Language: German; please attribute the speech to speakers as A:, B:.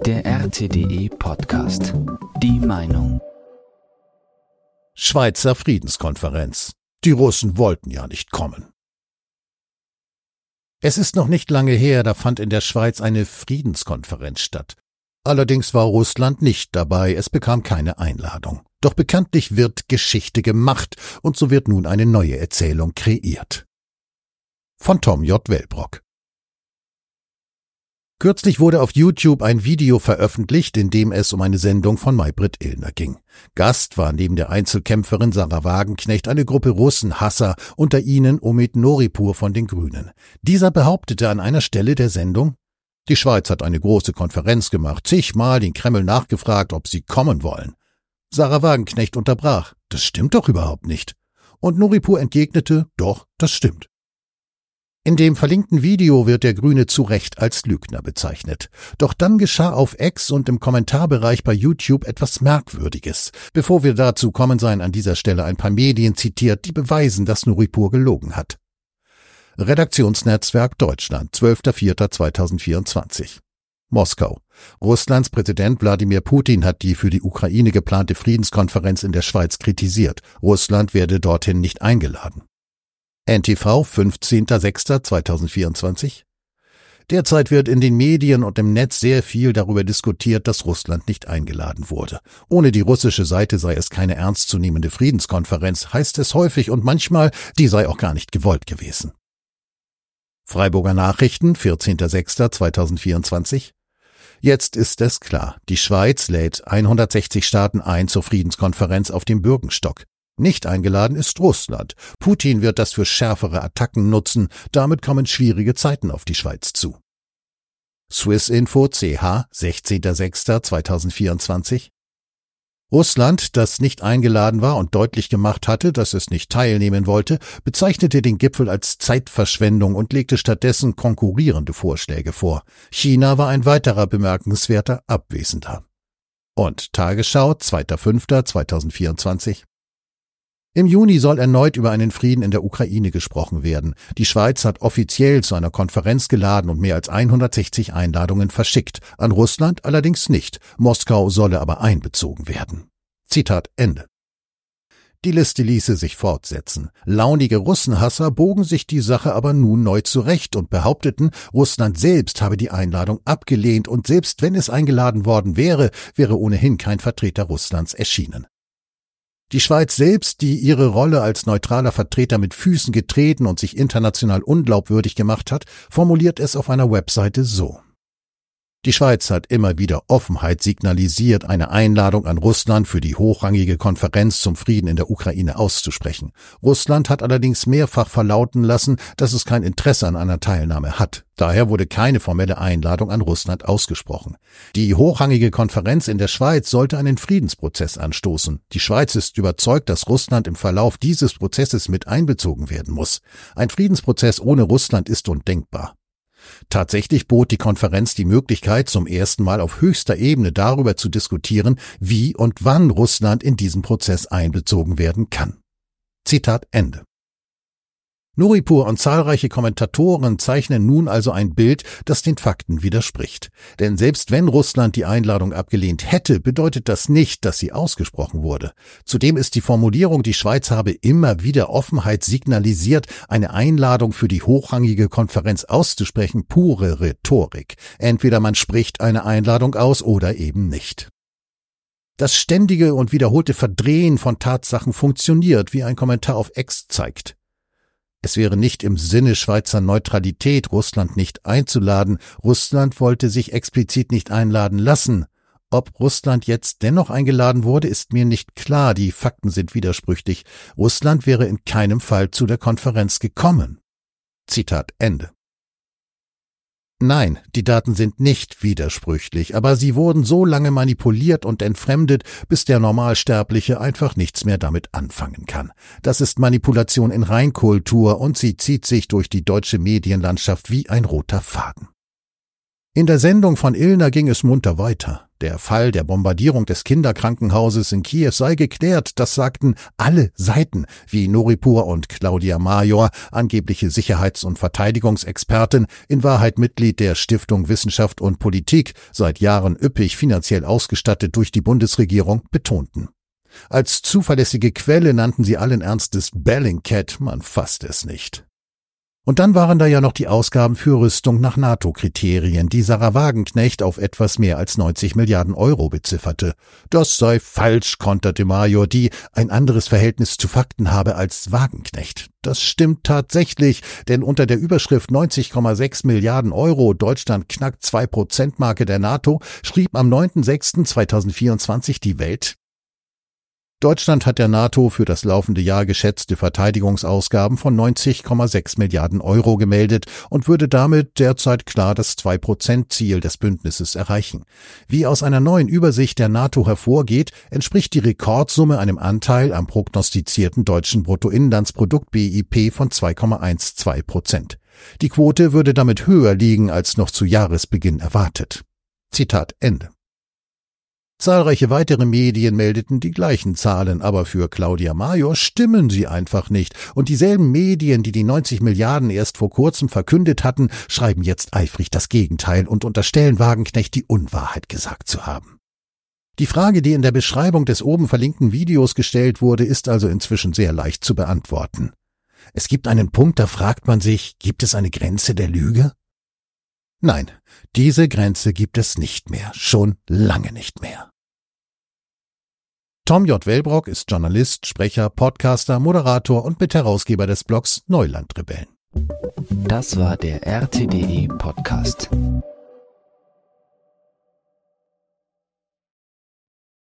A: Der RTDE-Podcast. Die Meinung.
B: Schweizer Friedenskonferenz. Die Russen wollten ja nicht kommen. Es ist noch nicht lange her, da fand in der Schweiz eine Friedenskonferenz statt. Allerdings war Russland nicht dabei, es bekam keine Einladung. Doch bekanntlich wird Geschichte gemacht und so wird nun eine neue Erzählung kreiert. Von Tom J. Wellbrock. Kürzlich wurde auf YouTube ein Video veröffentlicht, in dem es um eine Sendung von Maybrit Illner ging. Gast war neben der Einzelkämpferin Sarah Wagenknecht eine Gruppe Russenhasser, unter ihnen Omid Noripur von den Grünen. Dieser behauptete an einer Stelle der Sendung: Die Schweiz hat eine große Konferenz gemacht, zigmal den Kreml nachgefragt, ob sie kommen wollen. Sarah Wagenknecht unterbrach: Das stimmt doch überhaupt nicht. Und Noripur entgegnete: Doch, das stimmt. In dem verlinkten Video wird der Grüne zu Recht als Lügner bezeichnet. Doch dann geschah auf X und im Kommentarbereich bei YouTube etwas Merkwürdiges. Bevor wir dazu kommen, seien an dieser Stelle ein paar Medien zitiert, die beweisen, dass Noripur gelogen hat. Redaktionsnetzwerk Deutschland, 12.04.2024. Moskau. Russlands Präsident Wladimir Putin hat die für die Ukraine geplante Friedenskonferenz in der Schweiz kritisiert. Russland werde dorthin nicht eingeladen. NTV, 15.06.2024. Derzeit wird in den Medien und im Netz sehr viel darüber diskutiert, dass Russland nicht eingeladen wurde. Ohne die russische Seite sei es keine ernstzunehmende Friedenskonferenz, heißt es häufig, und manchmal, die sei auch gar nicht gewollt gewesen. Freiburger Nachrichten, 14.06.2024. Jetzt ist es klar, die Schweiz lädt 160 Staaten ein zur Friedenskonferenz auf dem Bürgenstock. Nicht eingeladen ist Russland. Putin wird das für schärfere Attacken nutzen. Damit kommen schwierige Zeiten auf die Schweiz zu. Swissinfo CH, 16.06.2024. Russland, das nicht eingeladen war und deutlich gemacht hatte, dass es nicht teilnehmen wollte, bezeichnete den Gipfel als Zeitverschwendung und legte stattdessen konkurrierende Vorschläge vor. China war ein weiterer bemerkenswerter Abwesender. Und Tagesschau, 2.05.2024. Im Juni soll erneut über einen Frieden in der Ukraine gesprochen werden. Die Schweiz hat offiziell zu einer Konferenz geladen und mehr als 160 Einladungen verschickt. An Russland allerdings nicht. Moskau solle aber einbezogen werden. Zitat Ende. Die Liste ließe sich fortsetzen. Launige Russenhasser bogen sich die Sache aber nun neu zurecht und behaupteten, Russland selbst habe die Einladung abgelehnt und selbst wenn es eingeladen worden wäre, wäre ohnehin kein Vertreter Russlands erschienen. Die Schweiz selbst, die ihre Rolle als neutraler Vertreter mit Füßen getreten und sich international unglaubwürdig gemacht hat, formuliert es auf einer Webseite so: Die Schweiz hat immer wieder Offenheit signalisiert, eine Einladung an Russland für die hochrangige Konferenz zum Frieden in der Ukraine auszusprechen. Russland hat allerdings mehrfach verlauten lassen, dass es kein Interesse an einer Teilnahme hat. Daher wurde keine formelle Einladung an Russland ausgesprochen. Die hochrangige Konferenz in der Schweiz sollte einen Friedensprozess anstoßen. Die Schweiz ist überzeugt, dass Russland im Verlauf dieses Prozesses mit einbezogen werden muss. Ein Friedensprozess ohne Russland ist undenkbar. Tatsächlich bot die Konferenz die Möglichkeit, zum ersten Mal auf höchster Ebene darüber zu diskutieren, wie und wann Russland in diesen Prozess einbezogen werden kann. Zitat Ende. Noripur und zahlreiche Kommentatoren zeichnen nun also ein Bild, das den Fakten widerspricht. Denn selbst wenn Russland die Einladung abgelehnt hätte, bedeutet das nicht, dass sie ausgesprochen wurde. Zudem ist die Formulierung, die Schweiz habe immer wieder Offenheit signalisiert, eine Einladung für die hochrangige Konferenz auszusprechen, pure Rhetorik. Entweder man spricht eine Einladung aus oder eben nicht. Das ständige und wiederholte Verdrehen von Tatsachen funktioniert, wie ein Kommentar auf X zeigt. Es wäre nicht im Sinne Schweizer Neutralität, Russland nicht einzuladen. Russland wollte sich explizit nicht einladen lassen. Ob Russland jetzt dennoch eingeladen wurde, ist mir nicht klar. Die Fakten sind widersprüchlich. Russland wäre in keinem Fall zu der Konferenz gekommen. Zitat Ende. Nein, die Daten sind nicht widersprüchlich, aber sie wurden so lange manipuliert und entfremdet, bis der Normalsterbliche einfach nichts mehr damit anfangen kann. Das ist Manipulation in Reinkultur und sie zieht sich durch die deutsche Medienlandschaft wie ein roter Faden. In der Sendung von Illner ging es munter weiter. Der Fall der Bombardierung des Kinderkrankenhauses in Kiew sei geklärt, das sagten alle Seiten, wie Noripur und Claudia Major, angebliche Sicherheits- und Verteidigungsexpertin, in Wahrheit Mitglied der Stiftung Wissenschaft und Politik, seit Jahren üppig finanziell ausgestattet durch die Bundesregierung, betonten. Als zuverlässige Quelle nannten sie allen Ernstes Bellingcat, man fasst es nicht. Und dann waren da ja noch die Ausgaben für Rüstung nach NATO-Kriterien, die Sarah Wagenknecht auf etwas mehr als 90 Milliarden Euro bezifferte. Das sei falsch, konterte Major, die ein anderes Verhältnis zu Fakten habe als Wagenknecht. Das stimmt tatsächlich, denn unter der Überschrift 90,6 Milliarden Euro, Deutschland knackt 2%-Marke der NATO, schrieb am 9.06.2024 die Welt: Deutschland hat der NATO für das laufende Jahr geschätzte Verteidigungsausgaben von 90,6 Milliarden Euro gemeldet und würde damit derzeit klar das 2%-Ziel des Bündnisses erreichen. Wie aus einer neuen Übersicht der NATO hervorgeht, entspricht die Rekordsumme einem Anteil am prognostizierten deutschen Bruttoinlandsprodukt BIP von 2,12%. Die Quote würde damit höher liegen als noch zu Jahresbeginn erwartet. Zitat Ende. Zahlreiche weitere Medien meldeten die gleichen Zahlen, aber für Claudia Major stimmen sie einfach nicht. Und dieselben Medien, die die 90 Milliarden erst vor kurzem verkündet hatten, schreiben jetzt eifrig das Gegenteil und unterstellen Wagenknecht, die Unwahrheit gesagt zu haben. Die Frage, die in der Beschreibung des oben verlinkten Videos gestellt wurde, ist also inzwischen sehr leicht zu beantworten. Es gibt einen Punkt, da fragt man sich, gibt es eine Grenze der Lüge? Nein, diese Grenze gibt es nicht mehr, schon lange nicht mehr. Tom J. Wellbrock ist Journalist, Sprecher, Podcaster, Moderator und Mitherausgeber des Blogs Neulandrebellen.
A: Das war der RTDE Podcast.